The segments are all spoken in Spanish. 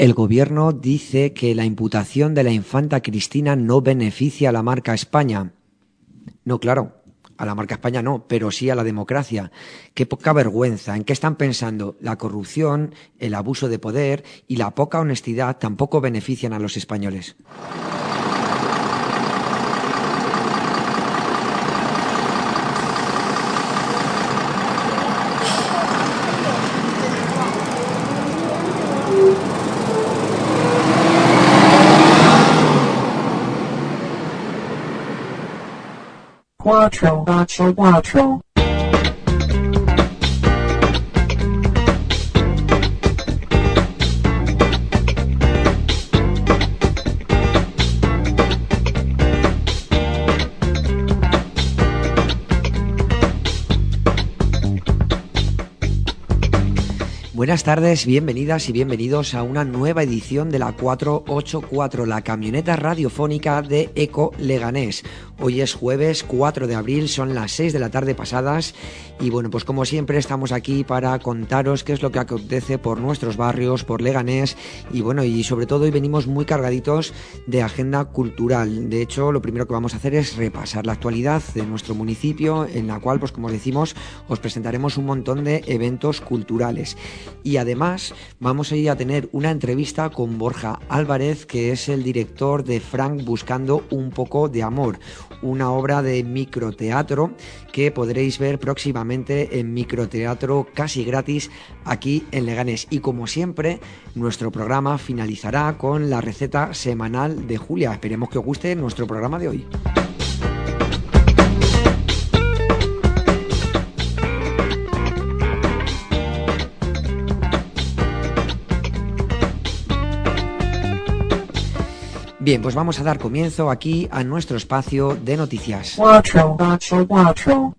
El gobierno dice que la imputación de la infanta Cristina no beneficia a la marca España. No, claro, a la marca España no, pero sí a la democracia. Qué poca vergüenza. ¿En qué están pensando? La corrupción, el abuso de poder y la poca honestidad tampoco benefician a los españoles. Cuatro, ocho, cuatro. Buenas tardes, bienvenidas y bienvenidos a una nueva edición de la 484, la camioneta radiofónica de Eco Leganés. Hoy es jueves 4 de abril, son las 6 de la tarde pasadas y bueno, pues como siempre estamos aquí para contaros qué es lo que acontece por nuestros barrios, por Leganés y bueno, y sobre todo hoy venimos muy cargaditos de agenda cultural. De hecho, lo primero que vamos a hacer es repasar la actualidad de nuestro municipio, en la cual, pues como os decimos, os presentaremos un montón de eventos culturales. Y además vamos a ir a tener una entrevista con Borja Álvarez, que es el director de Frank Buscando un poco de amor, una obra de microteatro que podréis ver próximamente en Microteatro casi gratis aquí en Leganés. Y como siempre, nuestro programa finalizará con la receta semanal de Julia. Esperemos que os guste nuestro programa de hoy. Bien, pues vamos a dar comienzo aquí a nuestro espacio de noticias. Cuatro, ocho, cuatro.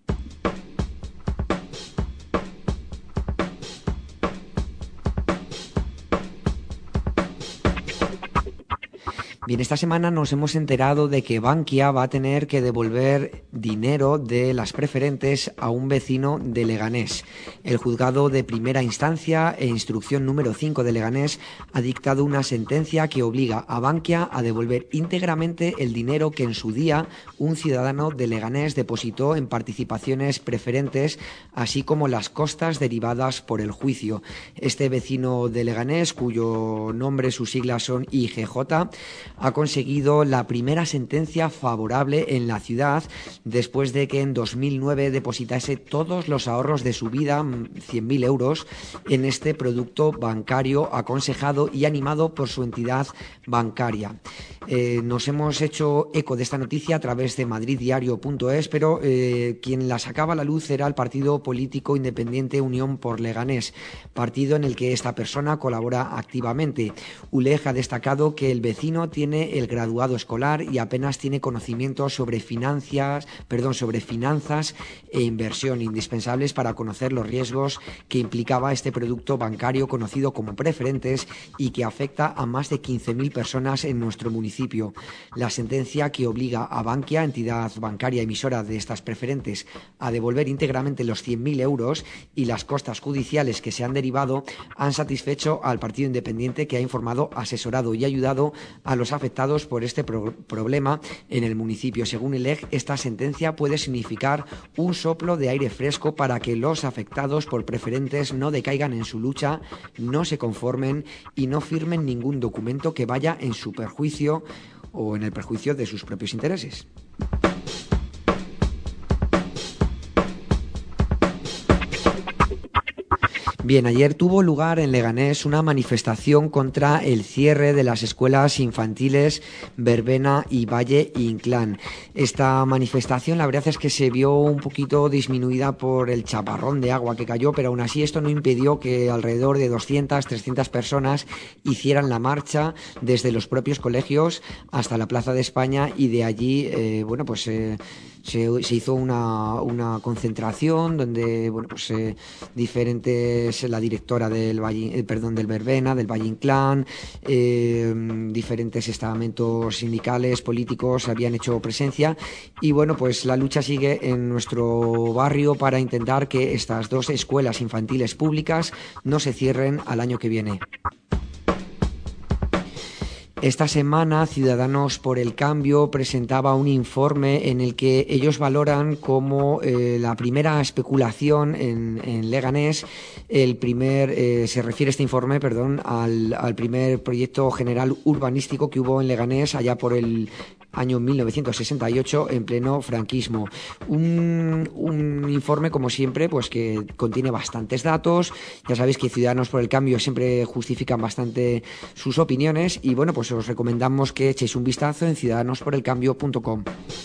Bien, esta semana nos hemos enterado de que Bankia va a tener que devolver dinero de las preferentes a un vecino de Leganés. El juzgado de primera instancia e instrucción número 5 de Leganés ha dictado una sentencia que obliga a Bankia a devolver íntegramente el dinero que en su día un ciudadano de Leganés depositó en participaciones preferentes, así como las costas derivadas por el juicio. Este vecino de Leganés, cuyo nombre, sus siglas son IGJ, ha conseguido la primera sentencia favorable en la ciudad después de que en 2009 depositase todos los ahorros de su vida, 100.000 euros, en este producto bancario aconsejado y animado por su entidad bancaria. Nos hemos hecho eco de esta noticia a través de madriddiario.es, pero quien la sacaba a la luz era el partido político independiente Unión por Leganés, partido en el que esta persona colabora activamente. ULEG ha destacado que el vecino tiene el graduado escolar y apenas tiene conocimientos sobre finanzas e inversión indispensables para conocer los riesgos que implicaba este producto bancario conocido como preferentes y que afecta a más de 15.000 personas en nuestro municipio. La sentencia que obliga a Bankia, entidad bancaria emisora de estas preferentes, a devolver íntegramente los 100.000 euros y las costas judiciales que se han derivado han satisfecho al partido independiente, que ha informado, asesorado y ayudado a los afectados por este problema en el municipio. Según el EG, esta sentencia puede significar un soplo de aire fresco para que los afectados por preferentes no decaigan en su lucha, no se conformen y no firmen ningún documento que vaya en su perjuicio o en el perjuicio de sus propios intereses. Bien, ayer tuvo lugar en Leganés una manifestación contra el cierre de las escuelas infantiles Verbena y Valle Inclán. Esta manifestación, la verdad es que se vio un poquito disminuida por el chaparrón de agua que cayó, pero aún así esto no impidió que alrededor de 200, 300 personas hicieran la marcha desde los propios colegios hasta la Plaza de España y de allí, se hizo una concentración donde diferentes, la directora del Verbena, del Valle Inclán, diferentes estamentos sindicales, políticos habían hecho presencia y bueno, pues la lucha sigue en nuestro barrio para intentar que estas dos escuelas infantiles públicas no se cierren al año que viene. Esta semana Ciudadanos por el Cambio presentaba un informe en el que ellos valoran como la primera especulación en Leganés, se refiere este informe, al primer proyecto general urbanístico que hubo en Leganés allá por el año 1968, en pleno franquismo. Un informe, como siempre, pues que contiene bastantes datos. Ya sabéis que Ciudadanos por el Cambio siempre justifican bastante sus opiniones y bueno, pues os recomendamos que echéis un vistazo en ciudadanosporelcambio.com.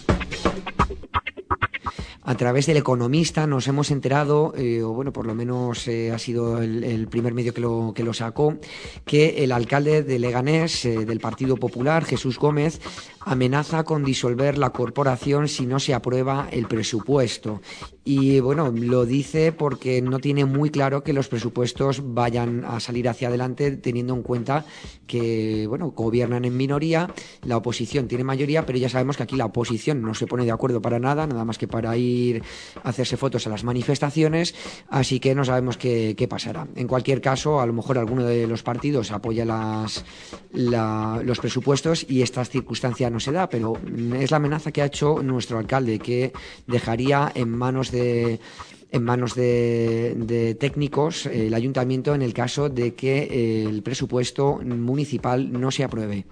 A través del Economista nos hemos enterado, o bueno, por lo menos ha sido el primer medio que lo sacó, que el alcalde de Leganés, del Partido Popular, Jesús Gómez, amenaza con disolver la corporación si no se aprueba el presupuesto. Y bueno, lo dice porque no tiene muy claro que los presupuestos vayan a salir hacia adelante, teniendo en cuenta que, bueno, gobiernan en minoría, la oposición tiene mayoría, pero ya sabemos que aquí la oposición no se pone de acuerdo para nada, nada más que para ir a hacerse fotos a las manifestaciones, así que no sabemos qué pasará. En cualquier caso, a lo mejor alguno de los partidos apoya los presupuestos y esta circunstancia no se da, pero es la amenaza que ha hecho nuestro alcalde, que dejaría en manos de técnicos el ayuntamiento en el caso de que el presupuesto municipal no se apruebe.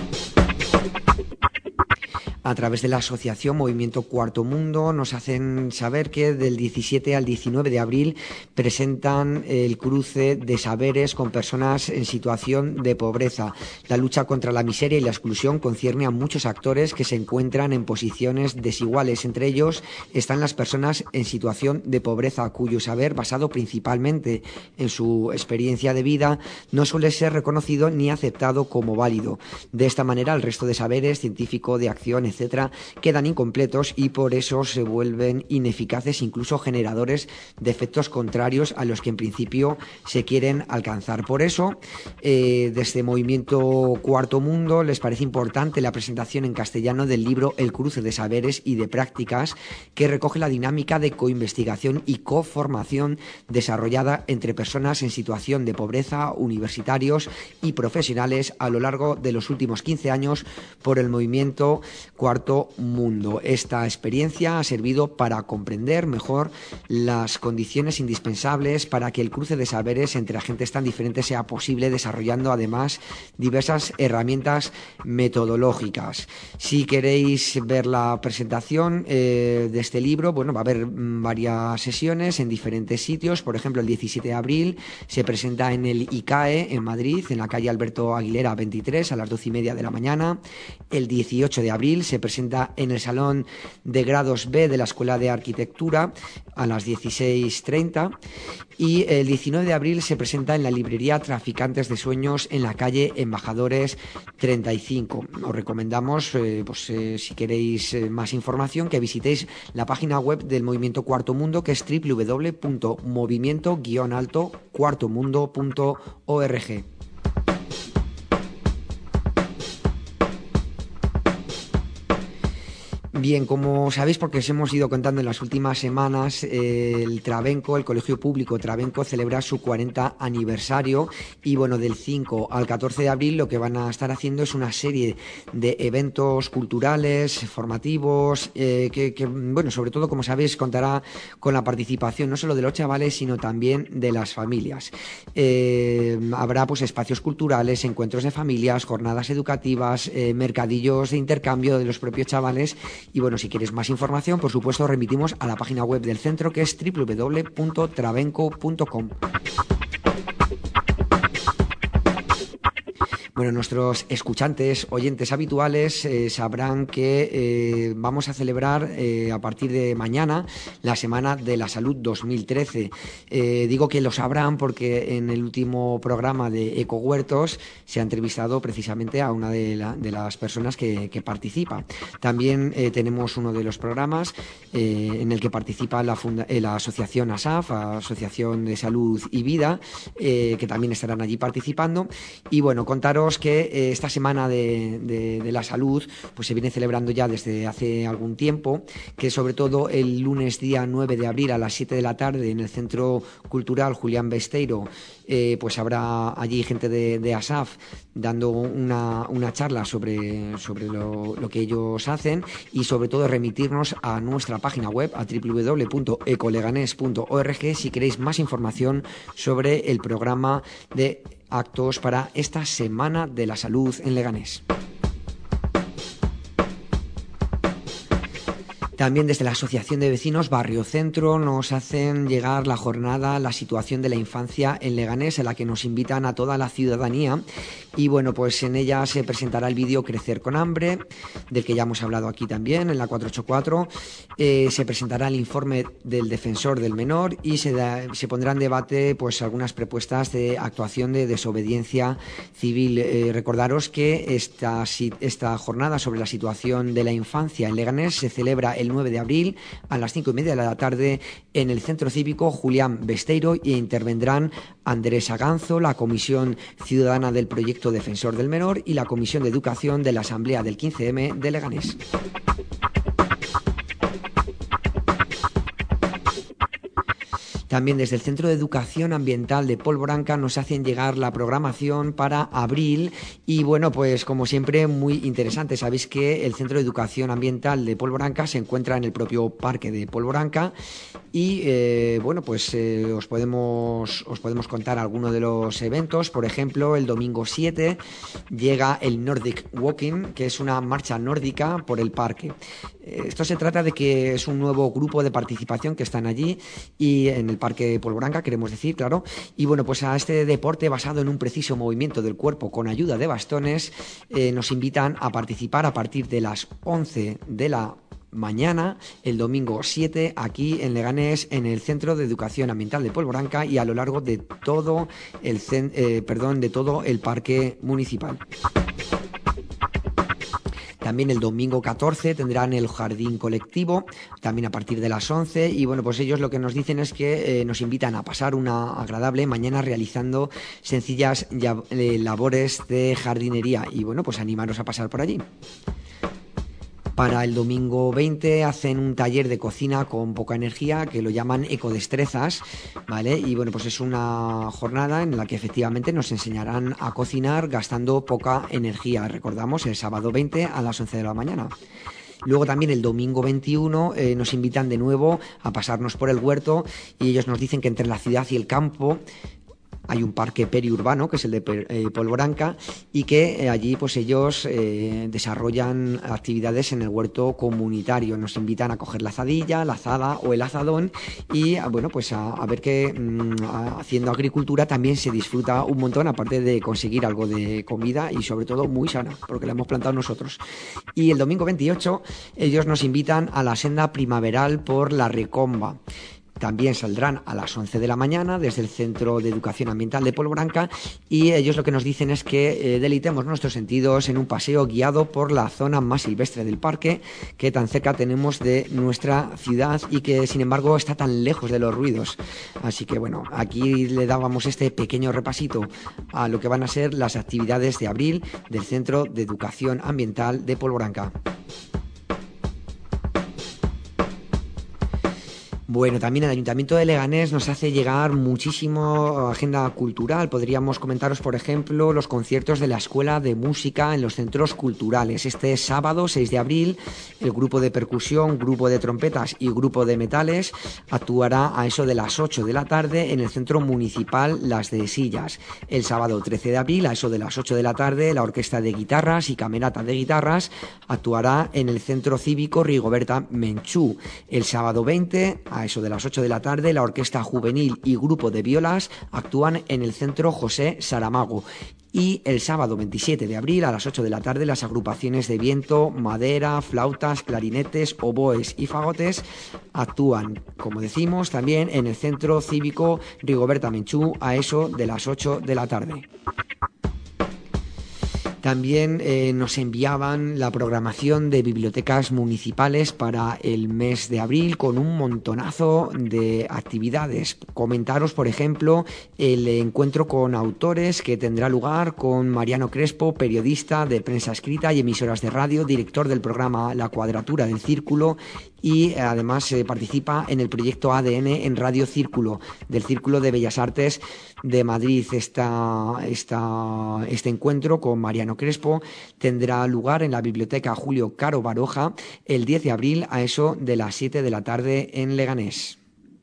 A través de la asociación Movimiento Cuarto Mundo nos hacen saber que del 17 al 19 de abril presentan el cruce de saberes con personas en situación de pobreza. La lucha contra la miseria y la exclusión concierne a muchos actores que se encuentran en posiciones desiguales. Entre ellos están las personas en situación de pobreza, cuyo saber, basado principalmente en su experiencia de vida, no suele ser reconocido ni aceptado como válido. De esta manera, el resto de saberes, científico, de acción, etcétera, quedan incompletos y por eso se vuelven ineficaces, incluso generadores de efectos contrarios a los que en principio se quieren alcanzar. Por eso, desde Movimiento Cuarto Mundo les parece importante la presentación en castellano del libro El cruce de saberes y de prácticas, que recoge la dinámica de coinvestigación y coformación desarrollada entre personas en situación de pobreza, universitarios y profesionales a lo largo de los últimos 15 años por el Movimiento Cuarto Mundo. Esta experiencia ha servido para comprender mejor las condiciones indispensables para que el cruce de saberes entre agentes tan diferentes sea posible, desarrollando además diversas herramientas metodológicas. Si queréis ver la presentación de este libro, bueno, va a haber varias sesiones en diferentes sitios. Por ejemplo, el 17 de abril se presenta en el ICAE en Madrid, en la calle Alberto Aguilera 23, a las 12:30 de la mañana. El 18 de abril se presenta en el Salón de Grados B de la Escuela de Arquitectura a las 16:30 y el 19 de abril se presenta en la librería Traficantes de Sueños en la calle Embajadores 35. Os recomendamos, si queréis más información, que visitéis la página web del Movimiento Cuarto Mundo, que es www.movimiento-cuartomundo.org. Bien, como sabéis, porque os hemos ido contando en las últimas semanas, el Trabenco, el Colegio Público Trabenco, celebra su 40 aniversario y bueno, del 5 al 14 de abril lo que van a estar haciendo es una serie de eventos culturales, formativos, bueno, sobre todo, como sabéis, contará con la participación no solo de los chavales, sino también de las familias. Habrá pues espacios culturales, encuentros de familias, jornadas educativas, mercadillos de intercambio de los propios chavales. Y bueno, si quieres más información, por supuesto, remitimos a la página web del centro, que es www.trabenco.com. Bueno, nuestros escuchantes, oyentes habituales sabrán que vamos a celebrar a partir de mañana la Semana de la Salud 2013. Digo que lo sabrán porque en el último programa de Ecohuertos se ha entrevistado precisamente a una de las personas que participa. También tenemos uno de los programas en el que participa la asociación ASAF, Asociación de Salud y Vida, que también estarán allí participando. Y bueno, contaros recordaros que esta semana de la salud pues se viene celebrando ya desde hace algún tiempo, que sobre todo el lunes día 9 de abril a las 7 de la tarde en el Centro Cultural Julián Besteiro, pues habrá allí gente de ASAF dando una charla sobre lo que ellos hacen, y sobre todo remitirnos a nuestra página web, a www.ecoleganes.org, si queréis más información sobre el programa de actos para esta Semana de la Salud en Leganés. También desde la Asociación de Vecinos Barrio Centro nos hacen llegar la jornada La situación de la infancia en Leganés, en la que nos invitan a toda la ciudadanía. Y bueno, pues en ella se presentará el vídeo Crecer con hambre, del que ya hemos hablado aquí también en la 484. Se presentará el informe del defensor del menor y se pondrá en debate pues algunas propuestas de actuación de desobediencia civil. Recordaros que esta jornada sobre la situación de la infancia en Leganés se celebra el 9 de abril a las 5:30 de la tarde en el Centro Cívico Julián Besteiro, y intervendrán Andrés Aganzo, la Comisión Ciudadana del Proyecto Defensor del Menor y la Comisión de Educación de la Asamblea del 15M de Leganés. También desde el Centro de Educación Ambiental de Polvoranca nos hacen llegar la programación para abril, y bueno, pues como siempre muy interesante. Sabéis que el Centro de Educación Ambiental de Polvoranca se encuentra en el propio parque de Polvoranca, y bueno, pues os podemos contar algunos de los eventos. Por ejemplo, el domingo 7 llega el Nordic Walking, que es una marcha nórdica por el parque. Esto se trata de que es un nuevo grupo de participación que están allí y en el Parque de Polvoranca, queremos decir, claro. Y bueno, pues a este deporte basado en un preciso movimiento del cuerpo con ayuda de bastones, nos invitan a participar a partir de las 11 de la mañana, el domingo 7, aquí en Leganés, en el Centro de Educación Ambiental de Polvoranca, y a lo largo de todo el parque municipal. También el domingo 14 tendrán el jardín colectivo, también a partir de las 11, y bueno, pues ellos lo que nos dicen es que nos invitan a pasar una agradable mañana realizando sencillas labores de jardinería, y bueno, pues animaros a pasar por allí. Para el domingo 20 hacen un taller de cocina con poca energía que lo llaman ecodestrezas, ¿vale? Y bueno, pues es una jornada en la que efectivamente nos enseñarán a cocinar gastando poca energía. Recordamos, el sábado 20 a las 11 de la mañana. Luego también el domingo 21 nos invitan de nuevo a pasarnos por el huerto, y ellos nos dicen que entre la ciudad y el campo hay un parque periurbano, que es el de Polvoranca, y que allí pues ellos desarrollan actividades en el huerto comunitario. Nos invitan a coger la azadilla, la azada o el azadón, y bueno, pues a ver que haciendo agricultura también se disfruta un montón, aparte de conseguir algo de comida, y sobre todo muy sana, porque la hemos plantado nosotros. Y el domingo 28 ellos nos invitan a la senda primaveral por la Recomba. También saldrán a las 11 de la mañana desde el Centro de Educación Ambiental de Polvoranca, y ellos lo que nos dicen es que deleitemos nuestros sentidos en un paseo guiado por la zona más silvestre del parque, que tan cerca tenemos de nuestra ciudad y que sin embargo está tan lejos de los ruidos. Así que bueno, aquí le dábamos este pequeño repasito a lo que van a ser las actividades de abril del Centro de Educación Ambiental de Polvoranca. Bueno, también el Ayuntamiento de Leganés nos hace llegar muchísimo agenda cultural. Podríamos comentaros, por ejemplo, los conciertos de la Escuela de Música en los centros culturales. Este sábado, 6 de abril, el grupo de percusión, grupo de trompetas y grupo de metales actuará a eso de las 8 de la tarde en el Centro Municipal Las de Sillas. El sábado 13 de abril, a eso de las 8 de la tarde, la Orquesta de Guitarras y Camerata de Guitarras actuará en el Centro Cívico Rigoberta Menchú. El sábado 20, a eso de las 8 de la tarde, la Orquesta Juvenil y Grupo de Violas actúan en el Centro José Saramago. Y el sábado 27 de abril a las 8 de la tarde, las agrupaciones de viento, madera, flautas, clarinetes, oboes y fagotes actúan, como decimos, también en el Centro Cívico Rigoberta Menchú a eso de las 8 de la tarde. También nos enviaban la programación de bibliotecas municipales para el mes de abril con un montonazo de actividades. Comentaros, por ejemplo, el encuentro con autores que tendrá lugar con Mariano Crespo, periodista de prensa escrita y emisoras de radio, director del programa La Cuadratura del Círculo, y además participa en el proyecto ADN en Radio Círculo, del Círculo de Bellas Artes de Madrid. Este encuentro con Mariano Crespo tendrá lugar en la Biblioteca Julio Caro Baroja el 10 de abril a eso de las 7 de la tarde en Leganés.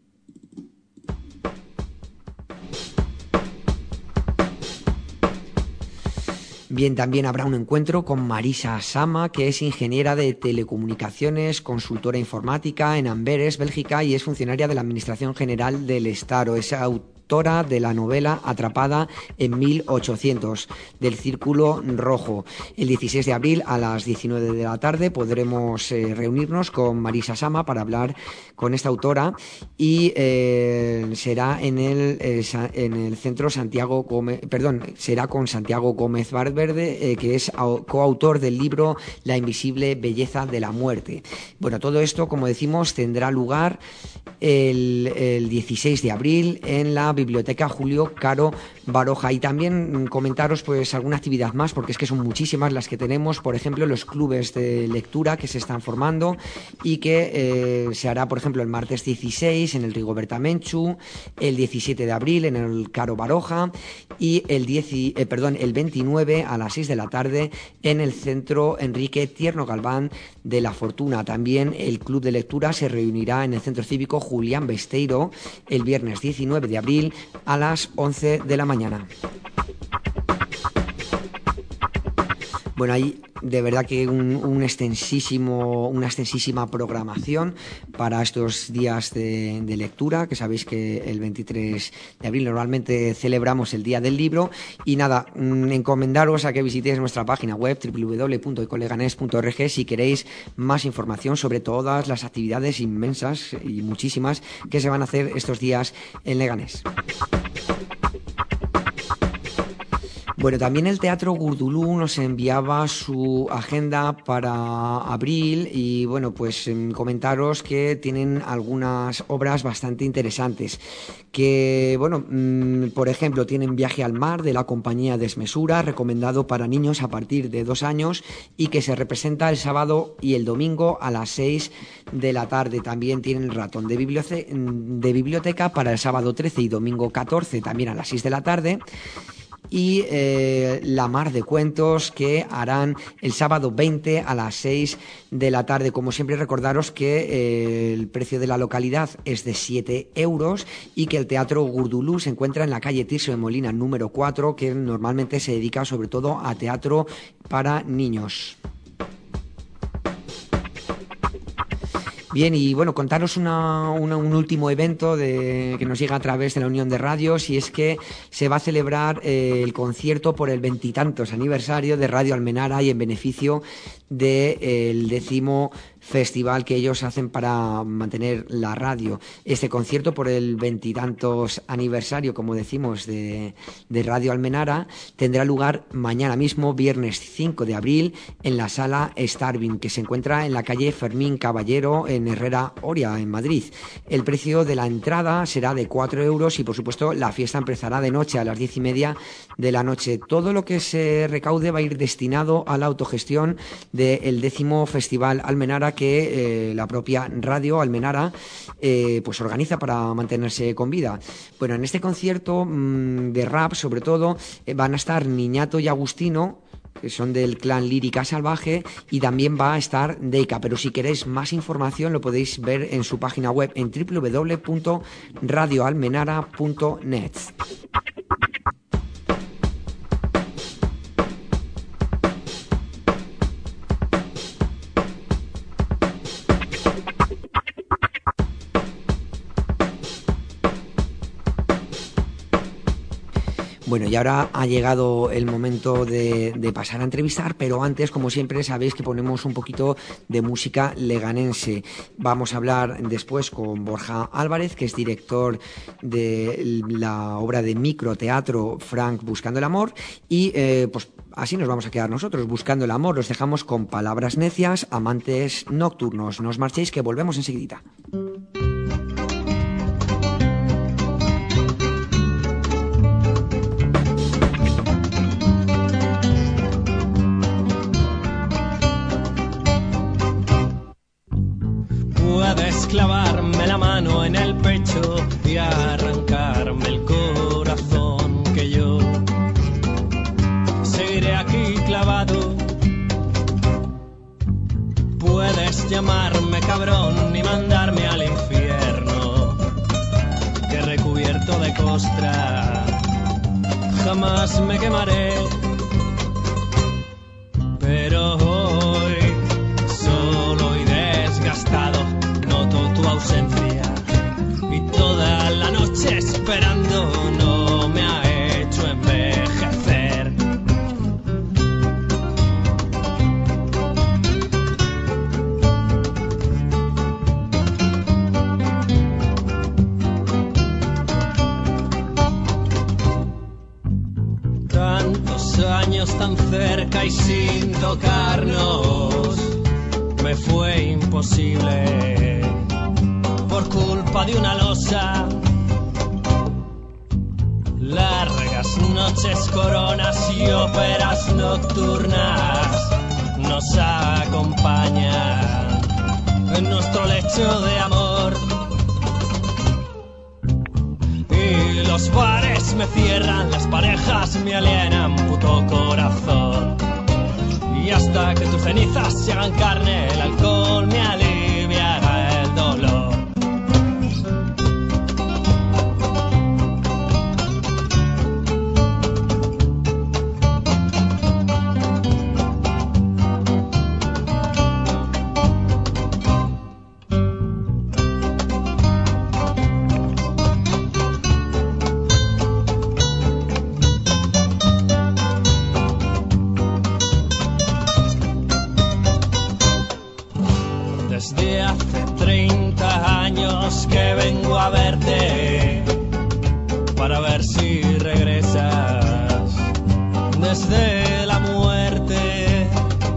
Bien, también habrá un encuentro con Marisa Sama, que es ingeniera de telecomunicaciones, consultora informática en Amberes, Bélgica, y es funcionaria de la Administración General del Estado. Es autora de la novela Atrapada en 1800, del Círculo Rojo. El 16 de abril a las 19 de la tarde podremos reunirnos con Marisa Sama para hablar con esta autora, y será en el Centro Santiago Gómez, será con Santiago Gómez Valverde, que es coautor del libro La invisible belleza de la muerte. Bueno, todo esto, como decimos, tendrá lugar el 16 de abril en la Biblioteca Julio Caro Baroja. Y también comentaros pues alguna actividad más, porque es que son muchísimas las que tenemos. Por ejemplo, los clubes de lectura que se están formando y que se hará, por ejemplo, el martes 16 en el Rigoberta Menchú, el 17 de abril en el Caro Baroja y el 29 a las 6 de la tarde en el Centro Enrique Tierno Galván de La Fortuna. También el club de lectura se reunirá en el Centro Cívico Julián Besteiro el viernes 19 de abril a las 11 de la mañana. Bueno, hay de verdad que una extensísima programación para estos días de lectura, que sabéis que el 23 de abril normalmente celebramos el Día del Libro. Y nada, encomendaros a que visitéis nuestra página web www.ecoleganes.org si queréis más información sobre todas las actividades inmensas y muchísimas que se van a hacer estos días en Leganés. Bueno, también el Teatro Gurdulú nos enviaba su agenda para abril y bueno, pues comentaros que tienen algunas obras bastante interesantes. Que bueno, por ejemplo, tienen Viaje al mar de la compañía Desmesura, recomendado para niños a partir de 2 años y que se representa el sábado y el domingo a las 6 de la tarde. También tienen Ratón de biblioteca para el sábado 13 y domingo 14, también a las 6 de la tarde. Y La Mar de Cuentos, que harán el sábado 20 a las 6 de la tarde. Como siempre, recordaros que el precio de la localidad es de 7 euros y que el Teatro Gurdulú se encuentra en la calle Tirso de Molina número 4, que normalmente se dedica sobre todo a teatro para niños. Bien, y bueno, contaros un último evento que nos llega a través de la Unión de Radios, y es que se va a celebrar el concierto por el 20 aniversario de Radio Almenara y en beneficio del 10º festival que ellos hacen para mantener la radio. Este concierto por el 20 aniversario, como decimos, de Radio Almenara, tendrá lugar mañana mismo, viernes 5 de abril, en la Sala Starvin, que se encuentra en la calle Fermín Caballero, en Herrera Oria, en Madrid. El precio de la entrada será de 4 euros y, por supuesto, la fiesta empezará de noche a las 10:30 de la noche. Todo lo que se recaude va a ir destinado a la autogestión del 10º Festival Almenara, que la propia Radio Almenara pues organiza para mantenerse con vida. Bueno, en este concierto de rap, sobre todo, van a estar Niñato y Agustino, que son del clan Lírica Salvaje, y también va a estar Deika. Pero si queréis más información lo podéis ver en su página web en www.radioalmenara.net. Bueno, y ahora ha llegado el momento de pasar a entrevistar, pero antes, como siempre, sabéis que ponemos un poquito de música leganense. Vamos a hablar después con Borja Álvarez, que es director de la obra de microteatro Frank Buscando el Amor, y pues así nos vamos a quedar nosotros, buscando el amor. Los dejamos con Palabras Necias, Amantes Nocturnos. No os marchéis, que volvemos enseguidita. Puedes clavarme la mano en el pecho y arrancarme el corazón, que yo seguiré aquí clavado. Puedes llamarme cabrón y mandarme al infierno, que recubierto de costra jamás me quemaré. Pero hoy, solo y desgastado, noto tu ausencia, y toda la noche esperando no me ha hecho envejecer. Tantos años tan cerca y sin tocarnos, me fue imposible por culpa de una losa. Largas noches, coronas y óperas nocturnas nos acompañan en nuestro lecho de amor. Y los bares me cierran, las parejas me alienan, puto corazón. Y hasta que tus cenizas se hagan carne, el alcohol me aliviará el dolor. Desde hace 30 años que vengo a verte, para ver si regresas desde la muerte.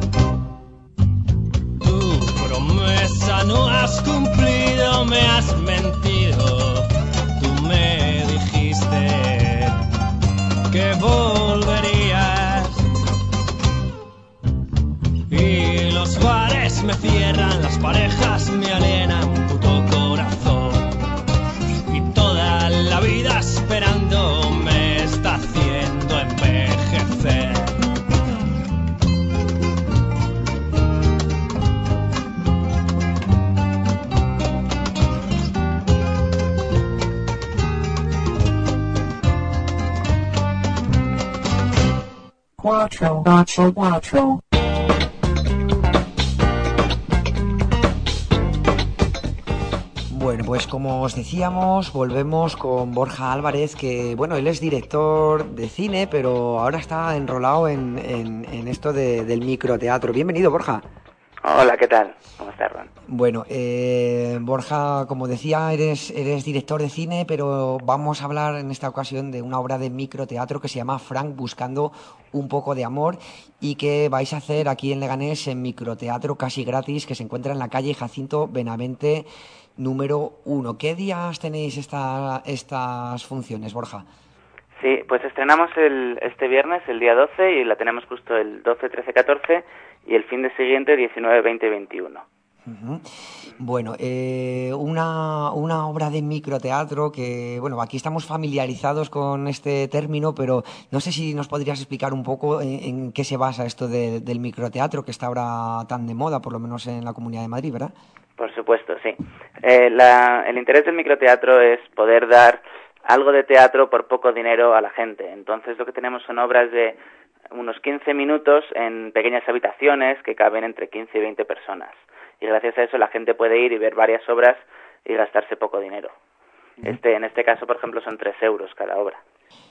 Tu promesa no has cumplido, me has mentido. Tú me dijiste que volverías. Y los bares me cierran, las parejas me alienan, puto corazón. Y toda la vida esperando me está haciendo envejecer. Cuatro, ocho, cuatro. Bueno, pues como os decíamos, volvemos con Borja Álvarez, que bueno, él es director de cine, pero ahora está enrolado en esto del microteatro. Bienvenido, Borja. Hola, ¿qué tal? ¿Cómo estás, Ron? Bueno, Borja, como decía, eres director de cine, pero vamos a hablar en esta ocasión de una obra de microteatro que se llama Frank Buscando un poco de amor, y que vais a hacer aquí en Leganés en microteatro casi gratis, que se encuentra en la calle Jacinto Benavente número 1. ¿Qué días tenéis estas funciones, Borja? Sí, pues estrenamos este viernes, el día 12, y la tenemos justo el 12, 13, 14, y el fin de siguiente, 19, 20 y 21. Uh-huh. Bueno, una obra de microteatro que, bueno, aquí estamos familiarizados con este término, pero no sé si nos podrías explicar un poco en qué se basa esto del microteatro, que está ahora tan de moda, por lo menos en la Comunidad de Madrid, ¿verdad? Por supuesto, sí. El interés del microteatro es poder dar algo de teatro por poco dinero a la gente. Entonces lo que tenemos son obras de unos 15 minutos en pequeñas habitaciones que caben entre 15 y 20 personas. Y gracias a eso la gente puede ir y ver varias obras y gastarse poco dinero. En este caso, por ejemplo, son 3 euros cada obra.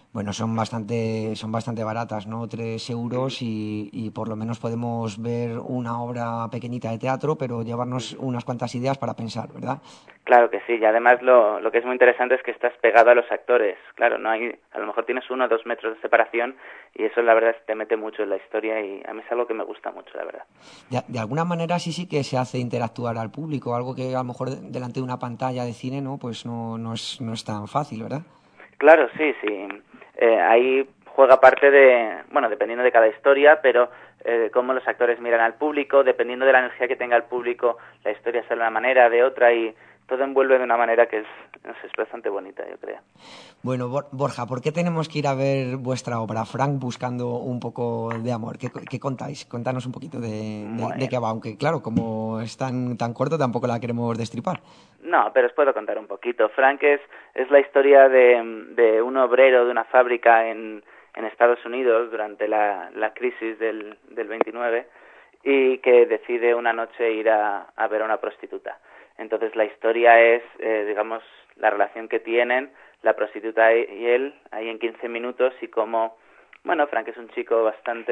Bueno, son bastante baratas, ¿no? 3 euros y por lo menos podemos ver una obra pequeñita de teatro, pero llevarnos unas cuantas ideas para pensar, ¿verdad? Claro que sí, y además lo que es muy interesante es que estás pegado a los actores. Claro, no hay, a lo mejor tienes 1 o 2 metros de separación y eso la verdad es que te mete mucho en la historia y a mí es algo que me gusta mucho, la verdad. De alguna manera sí que se hace interactuar al público, algo que a lo mejor delante de una pantalla de cine, ¿no? Pues no es tan fácil, ¿verdad? Claro, sí, sí. Ahí juega parte de, bueno, dependiendo de cada historia, pero cómo los actores miran al público, dependiendo de la energía que tenga el público, la historia sale de una manera, de otra, y todo envuelve de una manera que es, no sé, es bastante bonita, yo creo. Bueno, Borja, ¿por qué tenemos que ir a ver vuestra obra, Frank, buscando un poco de amor? ¿Qué contáis? Contanos un poquito de Bueno, qué va, aunque claro, como es tan corto, tampoco la queremos destripar. no, pero os puedo contar un poquito. Frank es la historia de un obrero de una fábrica en Estados Unidos durante la crisis del 29 y que decide una noche ir a ver a una prostituta. Entonces la historia es, digamos, la relación que tienen la prostituta y él ahí en 15 minutos y cómo, bueno, Frank es un chico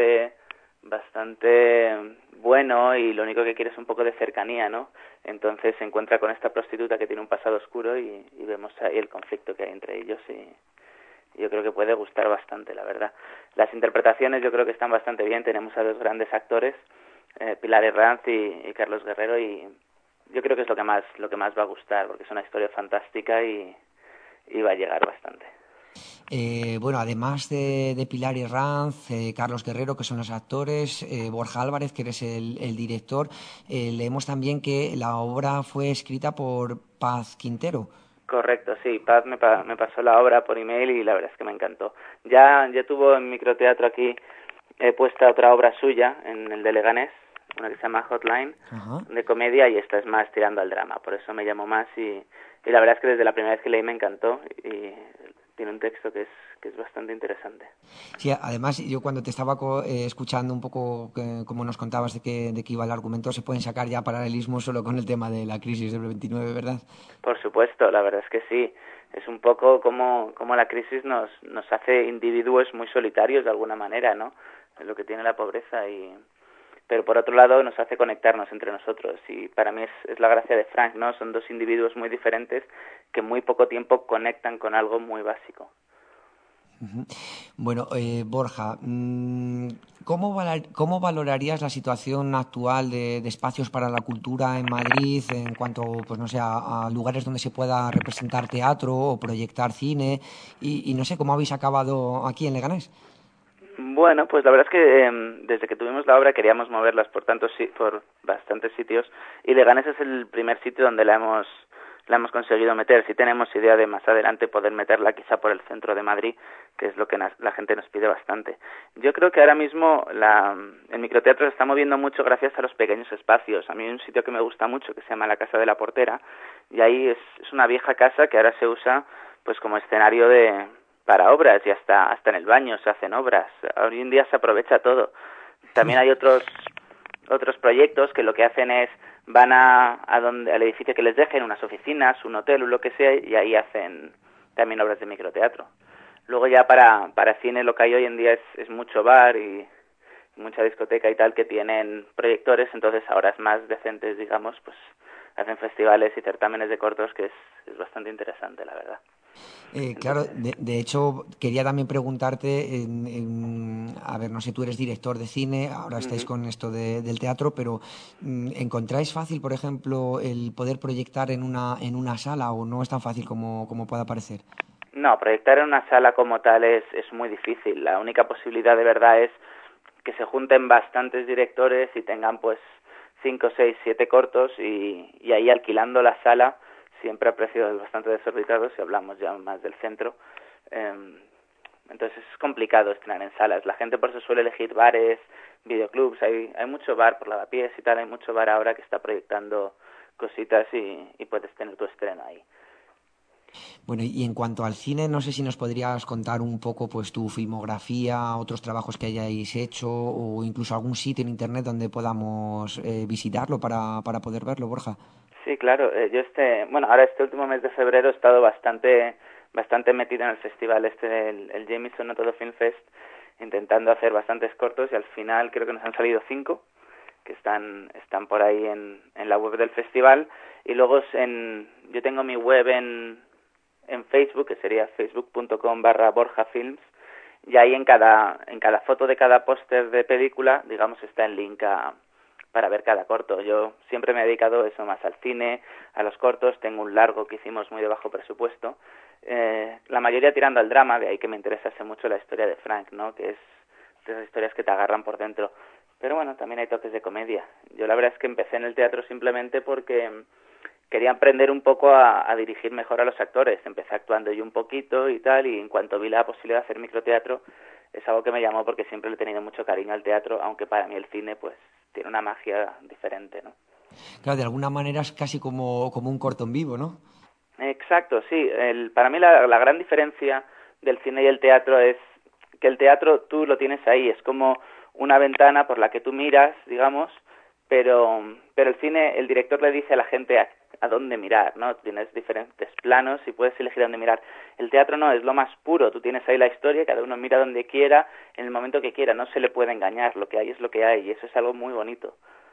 bastante bueno y lo único que quiere es un poco de cercanía, ¿no? Entonces se encuentra con esta prostituta que tiene un pasado oscuro y vemos ahí el conflicto que hay entre ellos y yo creo que puede gustar bastante, la verdad. Las interpretaciones yo creo que están bastante bien, tenemos a 2 grandes actores, Pilar Herranz y Carlos Guerrero y yo creo que es lo que más va a gustar porque es una historia fantástica y va a llegar bastante. Bueno, además de Pilar Herranz, Carlos Guerrero, que son los actores, Borja Álvarez, que eres el director, leemos también que la obra fue escrita por Paz Quintero. Correcto, sí. Paz me pasó la obra por email y la verdad es que me encantó. Ya tuvo en microteatro aquí puesta otra obra suya en el de Leganés, una que se llama Hotline, Ajá. de comedia, y esta es más tirando al drama. Por eso me llamó más y la verdad es que desde la primera vez que leí me encantó y tiene un texto que es bastante interesante. Sí, además yo cuando te estaba escuchando un poco como nos contabas de que iba el argumento, se pueden sacar ya paralelismos solo con el tema de la crisis del 29, ¿verdad? Por supuesto, la verdad es que sí. Es un poco como la crisis nos hace individuos muy solitarios de alguna manera, ¿no? Es lo que tiene la pobreza pero por otro lado nos hace conectarnos entre nosotros y para mí es la gracia de Frank, ¿no? Son 2 individuos muy diferentes que en muy poco tiempo conectan con algo muy básico. Ujú. Bueno, Borja, ¿cómo valorarías la situación actual de espacios para la cultura en Madrid en cuanto, pues no sé, a lugares donde se pueda representar teatro o proyectar cine? Y no sé, ¿cómo habéis acabado aquí en Leganés? Bueno, pues la verdad es que desde que tuvimos la obra queríamos moverlas por bastantes sitios y Leganés es el primer sitio donde la hemos conseguido meter. Sí tenemos idea de más adelante poder meterla quizá por el centro de Madrid, que es lo que la gente nos pide bastante. Yo creo que ahora mismo el microteatro se está moviendo mucho gracias a los pequeños espacios. A mí hay un sitio que me gusta mucho que se llama la Casa de la Portera y ahí es una vieja casa que ahora se usa pues como escenario para obras y hasta en el baño se hacen obras. Hoy en día se aprovecha todo. También hay otros proyectos que lo que hacen es van al edificio que les dejen, unas oficinas, un hotel o lo que sea, y ahí hacen también obras de microteatro. Luego ya para cine lo que hay hoy en día es mucho bar y mucha discoteca y tal que tienen proyectores, entonces a horas más decentes, digamos, pues hacen festivales y certámenes de cortos que es bastante interesante, la verdad. Claro, Entonces, de hecho, quería también preguntarte, a ver, no sé, tú eres director de cine, ahora estáis uh-huh. con esto del teatro, pero ¿encontráis fácil, por ejemplo, el poder proyectar en una sala o no es tan fácil como pueda parecer? No, proyectar en una sala como tal es muy difícil. La única posibilidad de verdad es que se junten bastantes directores y tengan pues 5, 6, 7 cortos y ahí alquilando la sala siempre a precios bastante desorbitados si hablamos ya más del centro. Entonces es complicado estrenar en salas. La gente por eso suele elegir bares, videoclubs. Hay mucho bar por Lavapiés y tal, hay mucho bar ahora que está proyectando cositas y puedes tener tu estreno ahí. Bueno, y en cuanto al cine, no sé si nos podrías contar un poco pues tu filmografía, otros trabajos que hayáis hecho o incluso algún sitio en internet donde podamos visitarlo para poder verlo, Borja. Sí, claro. Ahora este último mes de febrero he estado bastante metido en el festival el Jameson Todo Film Fest, intentando hacer bastantes cortos, y al final creo que nos han salido 5 que están por ahí en la web del festival. Y luego yo tengo mi web en Facebook, que sería facebook.com/BorjaFilms, y ahí en cada foto de cada póster de película, digamos, está el link para ver cada corto. Yo siempre me he dedicado eso más al cine, a los cortos. Tengo un largo que hicimos muy de bajo presupuesto, la mayoría tirando al drama, de ahí que me interesase mucho la historia de Frank, ¿no? Que es de esas historias que te agarran por dentro. Pero bueno, también hay toques de comedia. Yo la verdad es que empecé en el teatro simplemente porque quería aprender un poco a dirigir mejor a los actores. Empecé actuando yo un poquito y tal, y en cuanto vi la posibilidad de hacer microteatro, es algo que me llamó porque siempre le he tenido mucho cariño al teatro, aunque para mí el cine pues tiene una magia diferente, ¿no? Claro, de alguna manera es casi como un corto en vivo, ¿no? Exacto, sí. Para mí la gran diferencia del cine y el teatro es que el teatro tú lo tienes ahí, es como una ventana por la que tú miras, digamos, pero el cine, el director le dice a la gente a dónde mirar, ¿no? Tienes diferentes planos y puedes elegir dónde mirar. El teatro no, es lo más puro, tú tienes ahí la historia, cada uno mira donde quiera, en el momento que quiera, no se le puede engañar, lo que hay es lo que hay, y eso es algo muy bonito.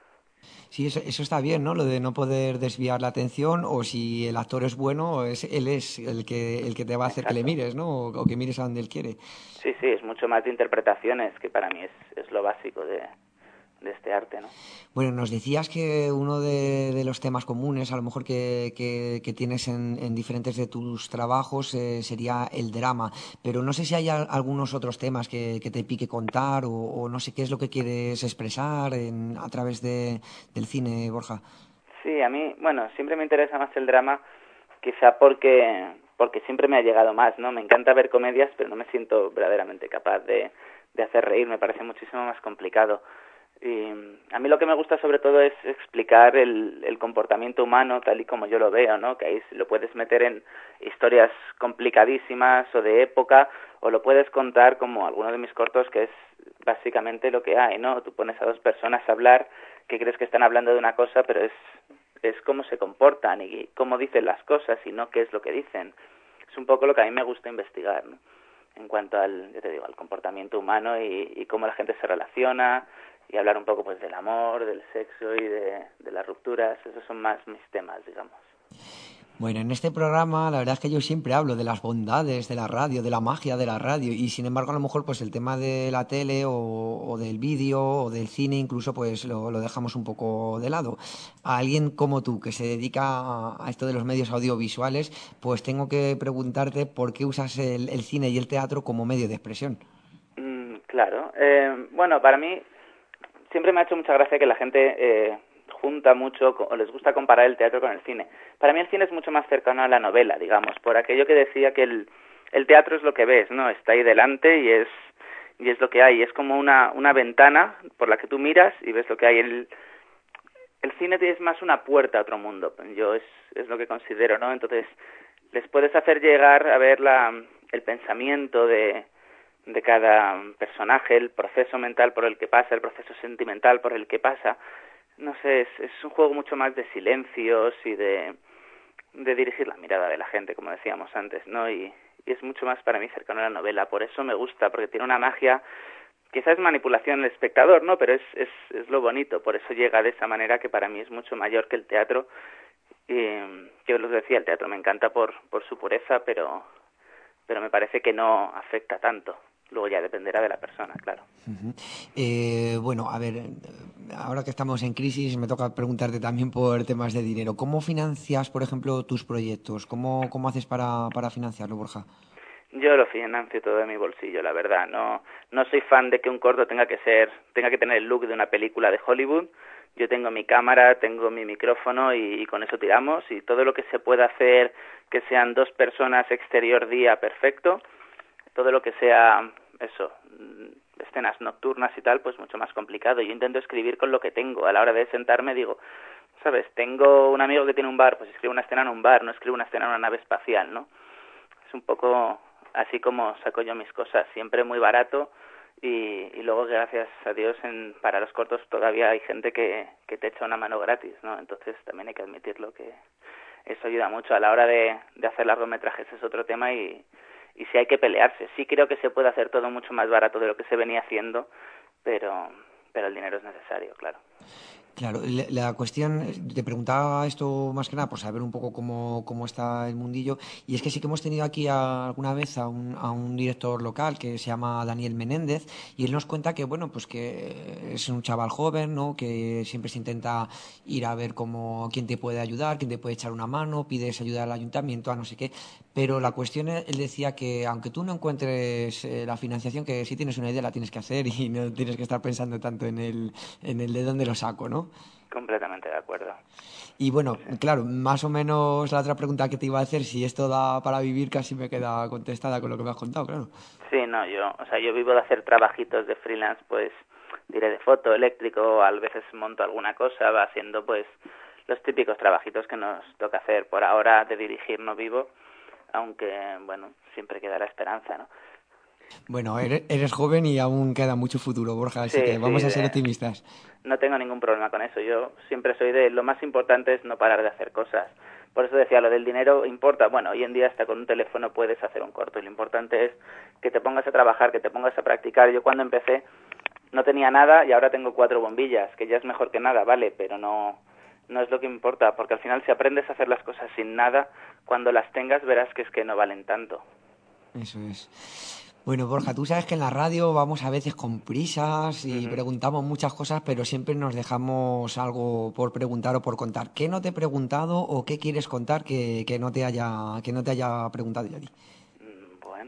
Sí, eso está bien, ¿no? Lo de no poder desviar la atención, o si el actor es bueno, él es el que te va a hacer que le Exacto. mires, ¿no? O que mires a donde él quiere. Sí, es mucho más de interpretaciones, que para mí es lo básico de este arte, ¿no? Bueno, nos decías que uno de los temas comunes, a lo mejor que tienes en diferentes de tus trabajos, sería el drama, pero no sé si hay algunos otros temas que te pique contar, o no sé qué es lo que quieres expresar a través del cine, Borja. Sí, a mí, bueno, siempre me interesa más el drama, quizá porque siempre me ha llegado más, ¿no? Me encanta ver comedias, pero no me siento verdaderamente capaz de hacer reír, me parece muchísimo más complicado. Y a mí lo que me gusta sobre todo es explicar el comportamiento humano tal y como yo lo veo, ¿no? Que ahí lo puedes meter en historias complicadísimas o de época, o lo puedes contar como alguno de mis cortos, que es básicamente lo que hay, ¿no? Tú pones a dos personas a hablar que crees que están hablando de una cosa, pero es cómo se comportan y cómo dicen las cosas y no qué es lo que dicen. Es un poco lo que a mí me gusta investigar, ¿no? En cuanto al, ya te digo, al comportamiento humano y cómo la gente se relaciona, y hablar un poco pues del amor, del sexo y de las rupturas. Esos son más mis temas, digamos. Bueno, en este programa la verdad es que yo siempre hablo de las bondades de la radio, de la magia de la radio, y sin embargo a lo mejor pues el tema de la tele o del vídeo o del cine incluso pues lo dejamos un poco de lado. A alguien como tú que se dedica a esto de los medios audiovisuales, pues tengo que preguntarte por qué usas el cine y el teatro como medio de expresión. Claro. Bueno, para mí siempre me ha hecho mucha gracia que la gente junta mucho o les gusta comparar el teatro con el cine. Para mí el cine es mucho más cercano a la novela, digamos, por aquello que decía que el teatro es lo que ves, ¿no? Está ahí delante y es lo que hay. Es como una ventana por la que tú miras y ves lo que hay. El cine es más una puerta a otro mundo. Yo es lo que considero, ¿no? Entonces les puedes hacer llegar a ver el pensamiento de cada personaje, el proceso mental por el que pasa, el proceso sentimental por el que pasa. No sé, es un juego mucho más de silencios y de dirigir la mirada de la gente, como decíamos antes, ¿no? Y es mucho más para mí cercano a la novela. Por eso me gusta, porque tiene una magia. Quizás es manipulación del espectador, ¿no? Pero es lo bonito. Por eso llega de esa manera, que para mí es mucho mayor que el teatro. Y yo les decía, el teatro me encanta por su pureza, pero me parece que no afecta tanto. Luego ya dependerá de la persona, claro. Bueno, a ver, ahora que estamos en crisis, me toca preguntarte también por temas de dinero. ¿Cómo financias, por ejemplo, tus proyectos? ¿Cómo haces para financiarlo, Borja? Yo lo financio todo de mi bolsillo, la verdad. No soy fan de que un corto tenga que tener el look de una película de Hollywood. Yo tengo mi cámara, tengo mi micrófono y con eso tiramos. Y todo lo que se pueda hacer, que sean 2 personas exterior día, perfecto. Todo lo que sea eso, escenas nocturnas y tal, pues mucho más complicado. Yo intento escribir con lo que tengo. A la hora de sentarme digo, ¿sabes? Tengo un amigo que tiene un bar, pues escribo una escena en un bar, no escribo una escena en una nave espacial, ¿no? Es un poco así como saco yo mis cosas, siempre muy barato, y luego, gracias a Dios, para los cortos todavía hay gente que te echa una mano gratis, ¿no? Entonces también hay que admitirlo, que eso ayuda mucho. A la hora de hacer largometrajes es otro tema y sí hay que pelearse. Sí creo que se puede hacer todo mucho más barato de lo que se venía haciendo, pero el dinero es necesario, claro. Claro, la cuestión, te preguntaba esto más que nada por saber un poco cómo está el mundillo, y es que sí que hemos tenido aquí alguna vez a un director local que se llama Daniel Menéndez, y él nos cuenta que, bueno, pues que es un chaval joven, ¿no? Que siempre se intenta ir a ver quién te puede ayudar, quién te puede echar una mano, pides ayuda al ayuntamiento, a no sé qué, pero la cuestión, él decía que aunque tú no encuentres la financiación, que si tienes una idea la tienes que hacer y no tienes que estar pensando tanto en el de dónde lo saco, ¿no? Completamente de acuerdo. Y bueno, claro, más o menos la otra pregunta que te iba a hacer, si esto da para vivir, casi me queda contestada con lo que me has contado, claro. Sí, no, yo vivo de hacer trabajitos de freelance, pues diré de foto, eléctrico, a veces monto alguna cosa, va haciendo pues los típicos trabajitos que nos toca hacer. Por ahora de dirigir no vivo, aunque bueno, siempre queda la esperanza, ¿no? Bueno, eres joven y aún queda mucho futuro, Borja, así que vamos a ser optimistas. No tengo ningún problema con eso. Yo siempre soy lo más importante es no parar de hacer cosas. Por eso decía, lo del dinero importa. Bueno, hoy en día hasta con un teléfono puedes hacer un corto y lo importante es que te pongas a trabajar, que te pongas a practicar. Yo cuando empecé no tenía nada y ahora tengo 4 bombillas, que ya es mejor que nada, vale, pero no es lo que importa, porque al final si aprendes a hacer las cosas sin nada, cuando las tengas verás que es que no valen tanto. Eso es. Bueno, Borja, tú sabes que en la radio vamos a veces con prisas y preguntamos muchas cosas, pero siempre nos dejamos algo por preguntar o por contar. ¿Qué no te he preguntado o qué quieres contar que no te haya preguntado yo a ti? Bueno,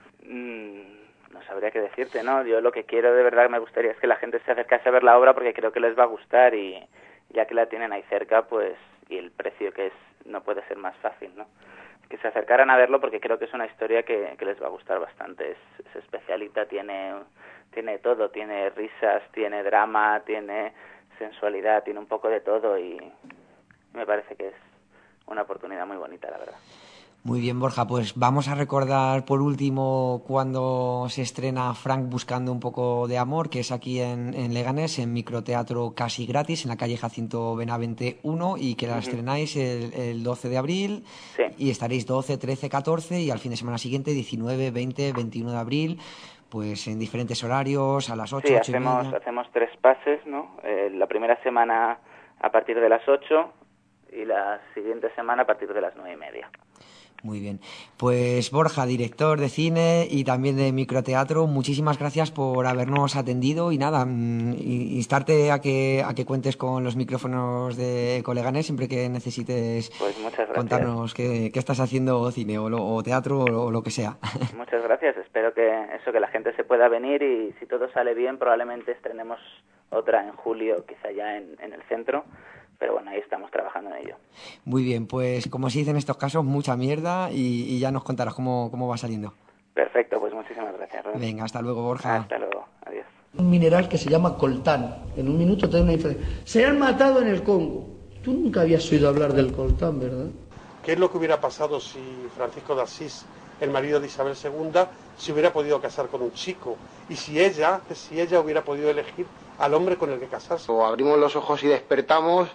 no sabría qué decirte, ¿no? Yo lo que quiero de verdad me gustaría es que la gente se acercase a ver la obra porque creo que les va a gustar y ya que la tienen ahí cerca, pues, y el precio que es, no puede ser más fácil, ¿no? Que se acercaran a verlo porque creo que es una historia que les va a gustar bastante. Es especialita, tiene todo, tiene risas, tiene drama, tiene sensualidad, tiene un poco de todo y me parece que es una oportunidad muy bonita, la verdad. Muy bien, Borja, pues vamos a recordar por último cuando se estrena Frank buscando un poco de amor, que es aquí en Leganés, en microteatro casi gratis, en la calle Jacinto Benavente 1, y que la estrenáis el 12 de abril, sí. Y estaréis 12, 13, 14 y al fin de semana siguiente 19, 20, 21 de abril, pues en diferentes horarios, a las 8, sí, 8 y media. hacemos 3 pases, ¿no? La primera semana a partir de las 8 y la siguiente semana a partir de las 9:30. Muy bien. Pues Borja, director de cine y también de microteatro, muchísimas gracias por habernos atendido y nada, instarte a que cuentes con los micrófonos de Leganés siempre que necesites, pues muchas gracias. Contarnos qué estás haciendo, cine o teatro o lo que sea. Muchas gracias, espero que la gente se pueda venir y si todo sale bien probablemente estrenemos otra en julio, quizá ya en el centro. Pero bueno, ahí estamos trabajando en ello. Muy bien, pues como se dice en estos casos, mucha mierda y ya nos contarás cómo va saliendo. Perfecto, pues muchísimas gracias, Rubén. Venga, hasta luego, Borja. Hasta luego, adiós. Un mineral que se llama coltán. En un minuto te da una diferencia. Se han matado en el Congo. Tú nunca habías oído hablar del coltán, ¿verdad? ¿Qué es lo que hubiera pasado si Francisco de Asís, el marido de Isabel II, se hubiera podido casar con un chico? Y si ella hubiera podido elegir al hombre con el que casarse. O abrimos los ojos y despertamos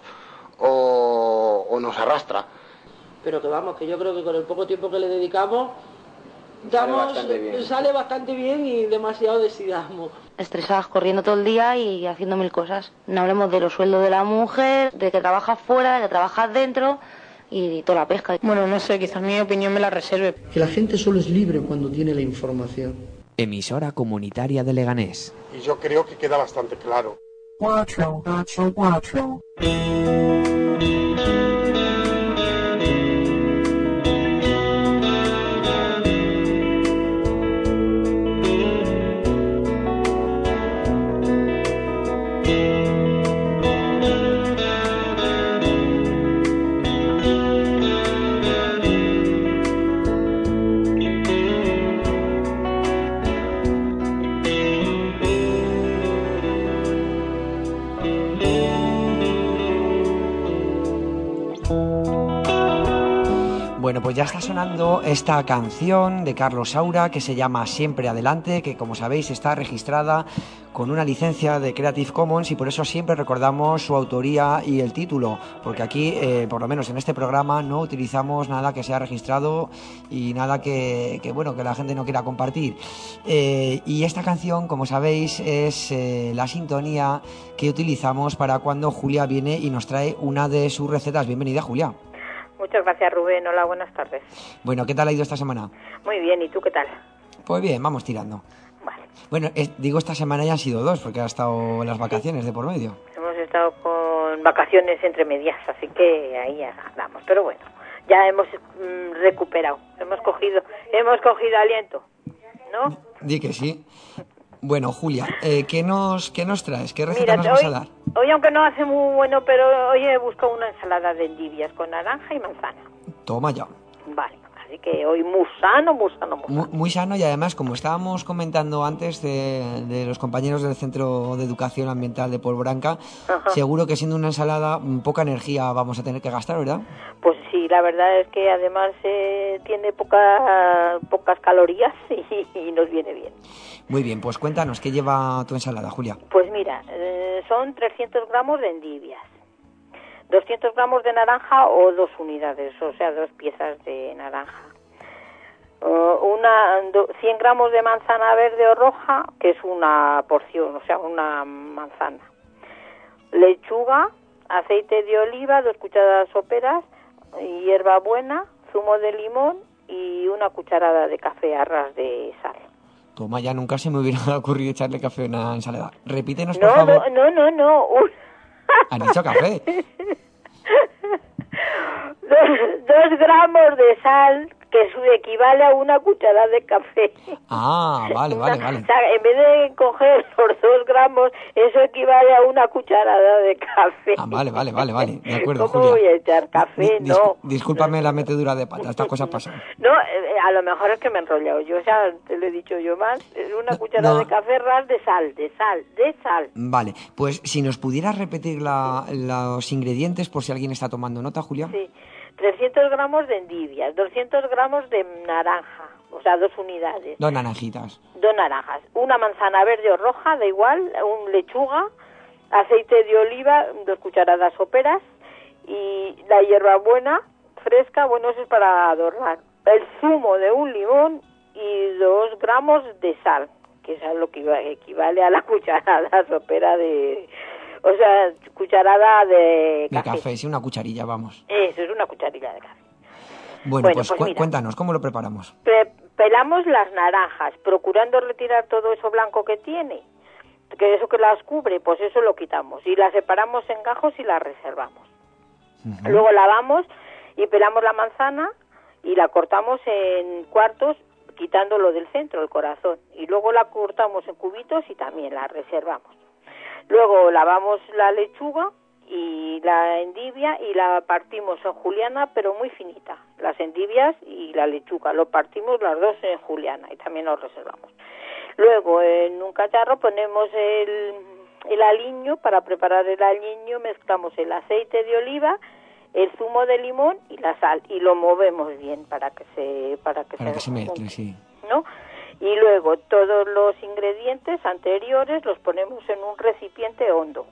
o nos arrastra. Pero que vamos, que yo creo que con el poco tiempo que le dedicamos sale bastante bien y demasiado decidamos. Estresadas corriendo todo el día y haciendo 1000 cosas. No hablemos de los sueldos de la mujer, de que trabajas fuera, de que trabajas dentro y toda la pesca. Bueno, no sé, quizás mi opinión me la reserve. Que la gente solo es libre cuando tiene la información. Emisora comunitaria de Leganés. Y yo creo que queda bastante claro. 4. Bueno, pues ya está sonando esta canción de Carlos Saura que se llama Siempre Adelante, que como sabéis está registrada con una licencia de Creative Commons y por eso siempre recordamos su autoría y el título, porque aquí, por lo menos en este programa, no utilizamos nada que sea registrado y nada que la gente no quiera compartir. Y esta canción, como sabéis, es la sintonía que utilizamos para cuando Julia viene y nos trae una de sus recetas. Bienvenida, Julia. Muchas gracias, Rubén. Hola, buenas tardes. Bueno, ¿qué tal ha ido esta semana? Muy bien, ¿y tú qué tal? Pues bien, vamos tirando. Vale. Bueno, digo esta semana ya han sido 2, porque ha estado las vacaciones de por medio. Hemos estado con vacaciones entre medias, así que ahí ya andamos. Pero bueno, ya hemos recuperado, hemos cogido aliento, ¿no? Di que sí. Bueno, Julia, ¿qué nos traes? ¿Qué receta nos vas a dar? Hoy, aunque no hace muy bueno, pero hoy he buscado una ensalada de endivias con naranja y manzana. Toma ya. Vale, así que hoy muy sano. Muy sano y además, como estábamos comentando antes de los compañeros del Centro de Educación Ambiental de Polvoranca, seguro que siendo una ensalada, poca energía vamos a tener que gastar, ¿verdad? Pues sí, la verdad es que además tiene pocas calorías y nos viene bien. Muy bien, pues cuéntanos, ¿qué lleva tu ensalada, Julia? Pues mira, son 300 gramos de endivias, 200 gramos de naranja o 2 unidades, o sea, 2 piezas de naranja, 100 gramos de manzana verde o roja, que es una porción, o sea, una manzana, lechuga, aceite de oliva, 2 cucharadas soperas, hierbabuena, zumo de limón y 1 cucharada de café a ras de sal. Toma, ya nunca se me hubiera ocurrido echarle café a una ensalada. Repítenos, por favor. No. ¿Han dicho café? 2 gramos de sal, que equivale a 1 cucharada de café. Ah, vale. O sea, en vez de coger los 2 gramos, eso equivale a 1 cucharada de café. Ah, vale. De acuerdo, ¿Cómo Julia. voy a echar café? No. Discúlpame la metedura de pata, estas cosas pasan. No, a lo mejor es que me he enrollado. Yo ya te lo he dicho yo más. Es 1 cucharada de café ras de sal. Vale, pues si nos pudieras repetir los ingredientes por si alguien está tomando nota, Julia. Sí. 300 gramos de endivias, 200 gramos de naranja, o sea, 2 unidades. 2 naranjitas. 2 naranjas, 1 manzana verde o roja, da igual, 1 lechuga, aceite de oliva, 2 cucharadas soperas y la hierbabuena fresca, bueno, eso es para adornar. El zumo de 1 limón y 2 gramos de sal, que es lo que equivale a la cucharada sopera de... O sea, cucharada de café. De café, sí, 1 cucharilla, vamos. Eso es 1 cucharilla de café. Bueno, pues mira, cuéntanos, ¿cómo lo preparamos? Pelamos las naranjas, procurando retirar todo eso blanco que tiene, que eso que las cubre, pues eso lo quitamos. Y las separamos en gajos y las reservamos. Luego lavamos y pelamos la manzana y la cortamos en cuartos, quitándolo del centro, el corazón. Y luego la cortamos en cubitos y también la reservamos. Luego lavamos la lechuga y la endivia y la partimos en juliana, pero muy finita. Las endivias y la lechuga, lo partimos las 2 en juliana y también lo reservamos. Luego en un cacharro ponemos el aliño. Para preparar el aliño mezclamos el aceite de oliva, el zumo de limón y la sal y lo movemos bien para que se mezcle, sí. ¿No? Y luego todos los ingredientes anteriores los ponemos en un recipiente hondo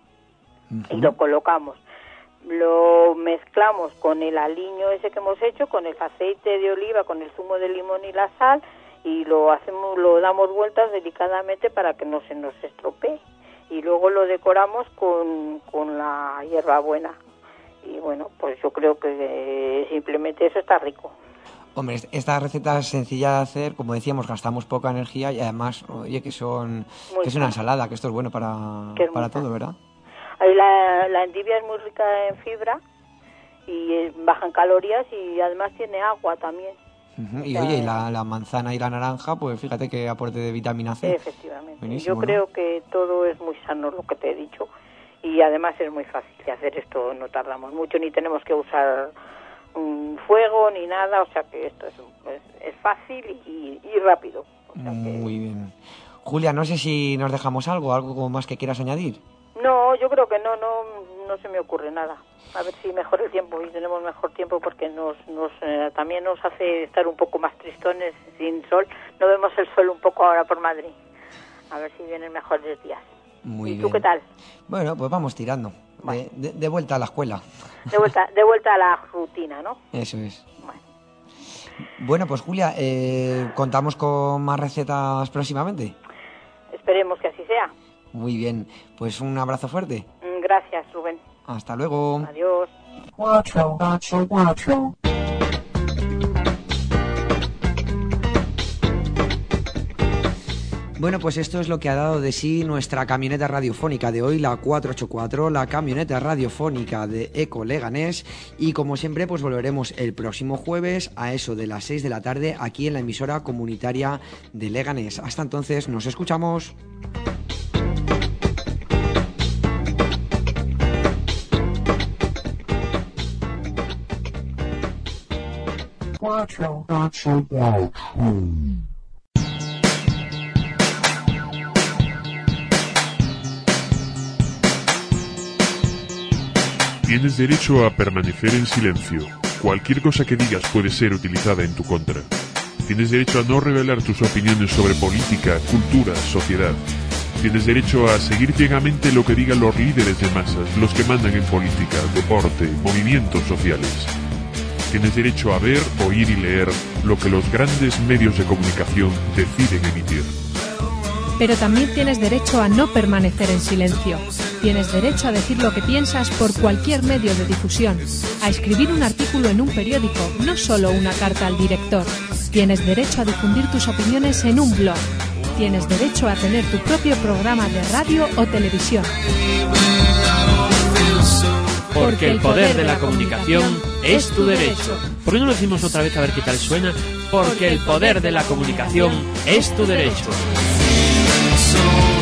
y lo colocamos. Lo mezclamos con el aliño ese que hemos hecho, con el aceite de oliva, con el zumo de limón y la sal y lo damos vueltas delicadamente para que no se nos estropee. Y luego lo decoramos con la hierbabuena. Y bueno, pues yo creo que simplemente eso está rico. Hombre, esta receta es sencilla de hacer, como decíamos, gastamos poca energía y además, oye, que es una ensalada, que esto es bueno para todo, ¿verdad? Ahí la endivia es muy rica en fibra y es baja en calorías y además tiene agua también. Y oye, y la manzana y la naranja, pues fíjate que aporte de vitamina C. Efectivamente. Buenísimo, yo creo que todo es muy sano lo que te he dicho y además es muy fácil de hacer esto, no tardamos mucho ni tenemos que usar fuego ni nada, o sea que esto es fácil y rápido. O sea Muy bien. Julia, no sé si nos dejamos algo más que quieras añadir. No, yo creo que no se me ocurre nada. A ver si mejora el tiempo y tenemos mejor tiempo, porque también nos hace estar un poco más tristones sin sol. No vemos el sol un poco ahora por Madrid. A ver si vienen mejores días. Muy bien. ¿Y tú qué tal? Bueno, pues vamos tirando. Bueno. De vuelta a la escuela. De vuelta a la rutina, ¿no? Eso es. Bueno, pues Julia, ¿contamos con más recetas próximamente? Esperemos que así sea. Muy bien, pues un abrazo fuerte. Gracias, Rubén. Hasta luego. Adiós. 4. Bueno, pues esto es lo que ha dado de sí nuestra camioneta radiofónica de hoy, la 484, la camioneta radiofónica de Eco Leganés. Y como siempre, pues volveremos el próximo jueves a eso de las 6 de la tarde aquí en la emisora comunitaria de Leganés. Hasta entonces, nos escuchamos. Tienes derecho a permanecer en silencio. Cualquier cosa que digas puede ser utilizada en tu contra. Tienes derecho a no revelar tus opiniones sobre política, cultura, sociedad. Tienes derecho a seguir ciegamente lo que digan los líderes de masas, los que mandan en política, deporte, movimientos sociales. Tienes derecho a ver, oír y leer lo que los grandes medios de comunicación deciden emitir. Pero también tienes derecho a no permanecer en silencio. Tienes derecho a decir lo que piensas por cualquier medio de difusión, a escribir un artículo en un periódico, no solo una carta al director. Tienes derecho a difundir tus opiniones en un blog. Tienes derecho a tener tu propio programa de radio o televisión. Porque el poder de la comunicación es tu derecho. ¿Por qué no lo decimos otra vez a ver qué tal suena? Porque el poder de la comunicación es tu derecho.